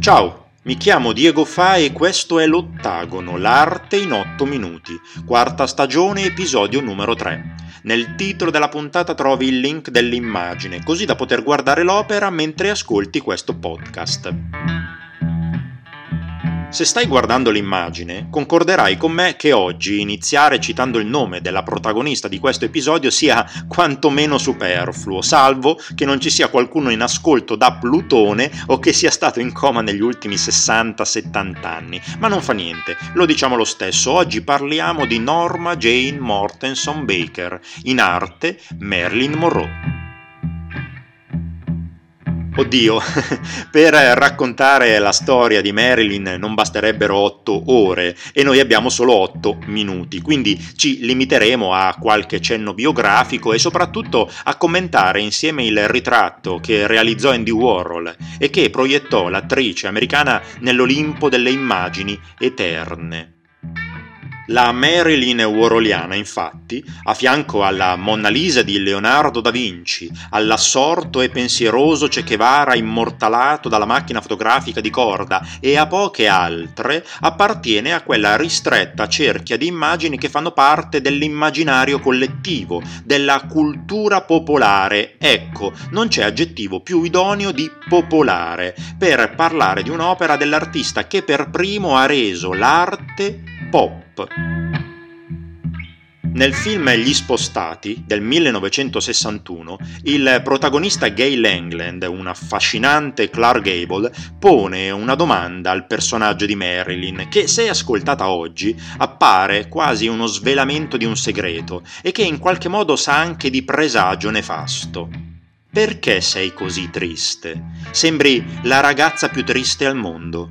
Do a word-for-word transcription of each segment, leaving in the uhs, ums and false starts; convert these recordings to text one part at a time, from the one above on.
Ciao, mi chiamo Diego Fa e questo è L'Ottagono, l'arte in otto minuti, quarta stagione, episodio numero tre. Nel titolo della puntata trovi il link dell'immagine, così da poter guardare l'opera mentre ascolti questo podcast. Se stai guardando l'immagine, concorderai con me che oggi iniziare citando il nome della protagonista di questo episodio sia quantomeno superfluo, salvo che non ci sia qualcuno in ascolto da Plutone o che sia stato in coma negli ultimi sessanta settanta anni. Ma non fa niente, lo diciamo lo stesso, oggi parliamo di Norma Jane Mortenson Baker, in arte Marilyn Monroe. Oddio, per raccontare la storia di Marilyn non basterebbero otto ore e noi abbiamo solo otto minuti, quindi ci limiteremo a qualche cenno biografico e soprattutto a commentare insieme il ritratto che realizzò Andy Warhol e che proiettò l'attrice americana nell'Olimpo delle immagini eterne. La Marilyn Warholiana, infatti, a fianco alla Monna Lisa di Leonardo da Vinci, all'assorto e pensieroso Che Guevara immortalato dalla macchina fotografica di Korda e a poche altre, appartiene a quella ristretta cerchia di immagini che fanno parte dell'immaginario collettivo, della cultura popolare. Ecco, non c'è aggettivo più idoneo di popolare per parlare di un'opera dell'artista che per primo ha reso l'arte pop. Nel film Gli Spostati del millenovecentosessantuno, il protagonista Guy Langland, un affascinante Clark Gable, pone una domanda al personaggio di Marilyn che, se ascoltata oggi, appare quasi uno svelamento di un segreto e che in qualche modo sa anche di presagio nefasto. Perché sei così triste? Sembri la ragazza più triste al mondo.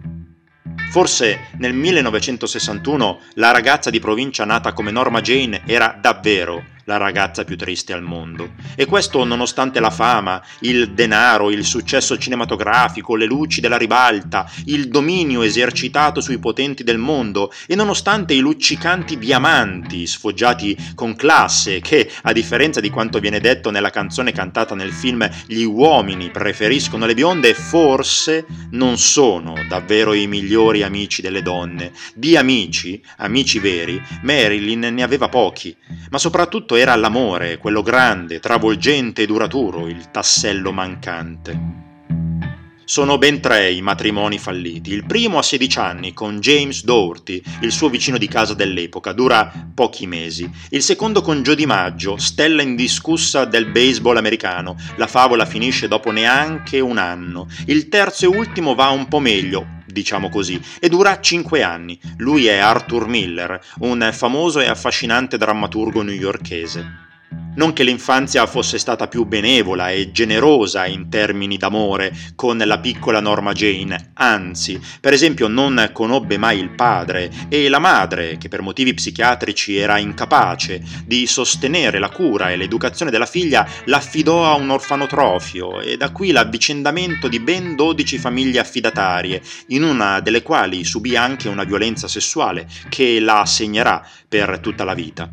Forse nel millenovecentosessantuno la ragazza di provincia nata come Norma Jane era davvero la ragazza più triste al mondo. E questo nonostante la fama, il denaro, il successo cinematografico, le luci della ribalta, il dominio esercitato sui potenti del mondo e nonostante i luccicanti diamanti sfoggiati con classe che, a differenza di quanto viene detto nella canzone cantata nel film Gli uomini preferiscono le bionde, forse non sono davvero i migliori amici delle donne. Di amici, amici veri, Marilyn ne aveva pochi, ma soprattutto era l'amore, quello grande, travolgente e duraturo, il tassello mancante. Sono ben tre i matrimoni falliti. Il primo a sedici anni con James Dougherty, il suo vicino di casa dell'epoca, dura pochi mesi. Il secondo con Joe DiMaggio, stella indiscussa del baseball americano. La favola finisce dopo neanche un anno. Il terzo e ultimo va un po' meglio, diciamo così, e dura cinque anni. Lui è Arthur Miller, un famoso e affascinante drammaturgo newyorkese. Non che l'infanzia fosse stata più benevola e generosa in termini d'amore con la piccola Norma Jane, anzi, per esempio non conobbe mai il padre e la madre, che per motivi psichiatrici era incapace di sostenere la cura e l'educazione della figlia, l'affidò a un orfanotrofio e da qui l'avvicendamento di ben dodici famiglie affidatarie, in una delle quali subì anche una violenza sessuale che la segnerà per tutta la vita.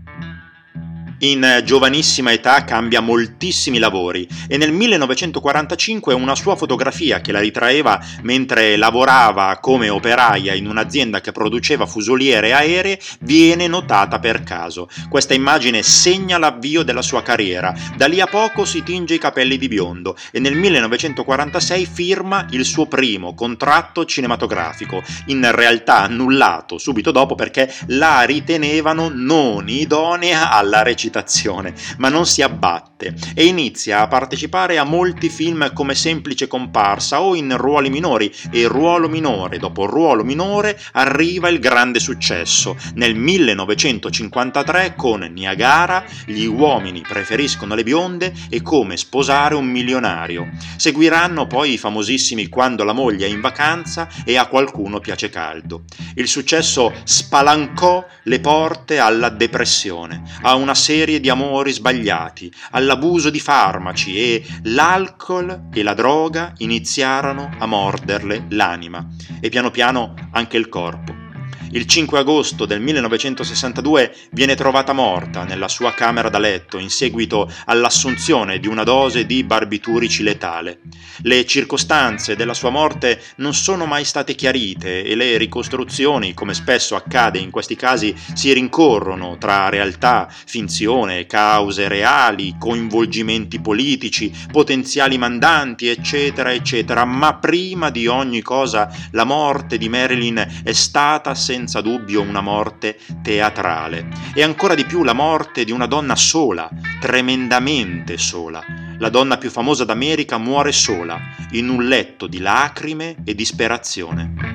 In giovanissima età cambia moltissimi lavori e nel millenovecentoquarantacinque una sua fotografia che la ritraeva mentre lavorava come operaia in un'azienda che produceva fusoliere aeree viene notata per caso. Questa immagine segna l'avvio della sua carriera. Da lì a poco si tinge i capelli di biondo e nel millenovecentoquarantasei firma il suo primo contratto cinematografico, in realtà annullato subito dopo perché la ritenevano non idonea alla recitazione. Ma non si abbatte e inizia a partecipare a molti film come semplice comparsa o in ruoli minori e ruolo minore dopo ruolo minore arriva il grande successo nel millenovecentocinquantatré con Niagara, Gli uomini preferiscono le bionde e Come sposare un milionario. Seguiranno poi i famosissimi Quando la moglie è in vacanza e A qualcuno piace caldo. Il successo spalancò le porte alla depressione, a una serie di amori sbagliati, all'abuso di farmaci e l'alcol e la droga iniziarono a morderle l'anima e piano piano anche il corpo. Il cinque agosto del millenovecentosessantadue viene trovata morta nella sua camera da letto in seguito all'assunzione di una dose di barbiturici letale. Le circostanze della sua morte non sono mai state chiarite e le ricostruzioni, come spesso accade in questi casi, si rincorrono tra realtà, finzione, cause reali, coinvolgimenti politici, potenziali mandanti, eccetera, eccetera. Ma prima di ogni cosa la morte di Marilyn è stata senza senza dubbio una morte teatrale e ancora di più la morte di una donna sola, tremendamente sola. La donna più famosa d'America muore sola, in un letto di lacrime e disperazione.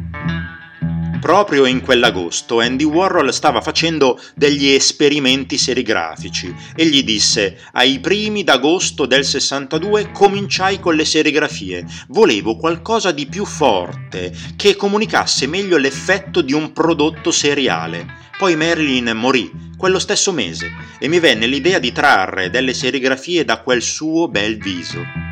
Proprio in quell'agosto Andy Warhol stava facendo degli esperimenti serigrafici e gli disse: ai primi d'agosto del sessantadue cominciai con le serigrafie, volevo qualcosa di più forte, che comunicasse meglio l'effetto di un prodotto seriale. Poi Marilyn morì quello stesso mese e mi venne l'idea di trarre delle serigrafie da quel suo bel viso.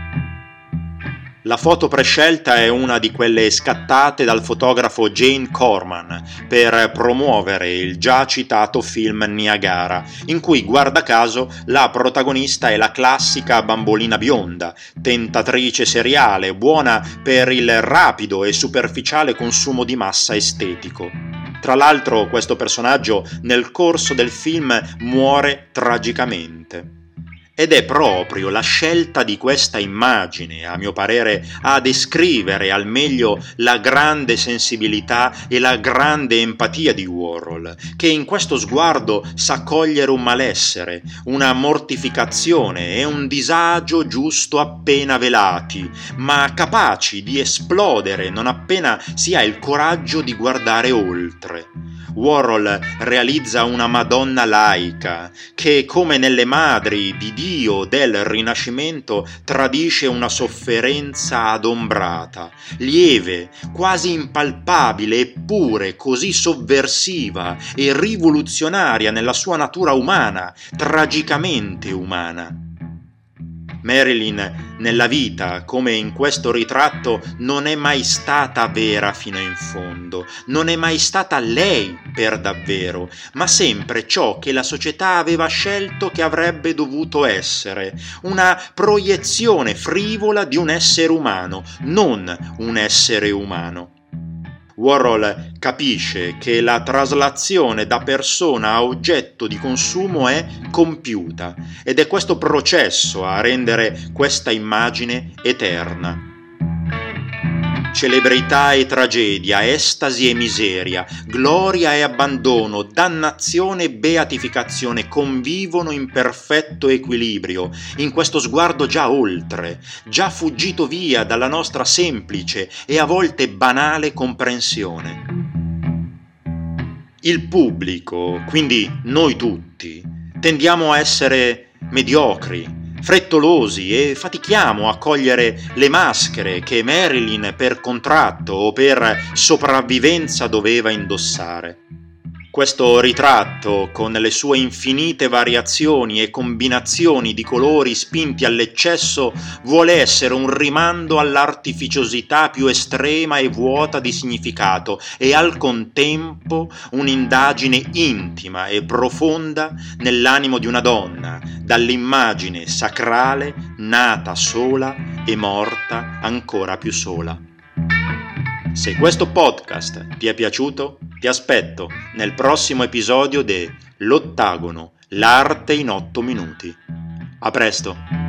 La foto prescelta è una di quelle scattate dal fotografo Jane Corman per promuovere il già citato film Niagara, in cui, guarda caso, la protagonista è la classica bambolina bionda, tentatrice seriale, buona per il rapido e superficiale consumo di massa estetico. Tra l'altro, questo personaggio nel corso del film muore tragicamente. Ed è proprio la scelta di questa immagine, a mio parere, a descrivere al meglio la grande sensibilità e la grande empatia di Warhol, che in questo sguardo sa cogliere un malessere, una mortificazione e un disagio giusto appena velati, ma capaci di esplodere non appena si ha il coraggio di guardare oltre. Warhol realizza una Madonna laica che, come nelle madri di Dio del Rinascimento, tradisce una sofferenza adombrata, lieve, quasi impalpabile, eppure così sovversiva e rivoluzionaria nella sua natura umana, tragicamente umana. Marilyn, nella vita, come in questo ritratto, non è mai stata vera fino in fondo, non è mai stata lei per davvero, ma sempre ciò che la società aveva scelto che avrebbe dovuto essere, una proiezione frivola di un essere umano, non un essere umano. Warhol capisce che la traslazione da persona a oggetto di consumo è compiuta ed è questo processo a rendere questa immagine eterna. Celebrità e tragedia, estasi e miseria, gloria e abbandono, dannazione e beatificazione convivono in perfetto equilibrio, in questo sguardo già oltre, già fuggito via dalla nostra semplice e a volte banale comprensione. Il pubblico, quindi noi tutti, tendiamo a essere mediocri, frettolosi e fatichiamo a cogliere le maschere che Marilyn per contratto o per sopravvivenza doveva indossare. Questo ritratto, con le sue infinite variazioni e combinazioni di colori spinti all'eccesso, vuole essere un rimando all'artificiosità più estrema e vuota di significato e al contempo un'indagine intima e profonda nell'animo di una donna, dall'immagine sacrale nata sola e morta ancora più sola. Se questo podcast ti è piaciuto, ti aspetto nel prossimo episodio de L'Ottagono, l'arte in otto minuti. A presto!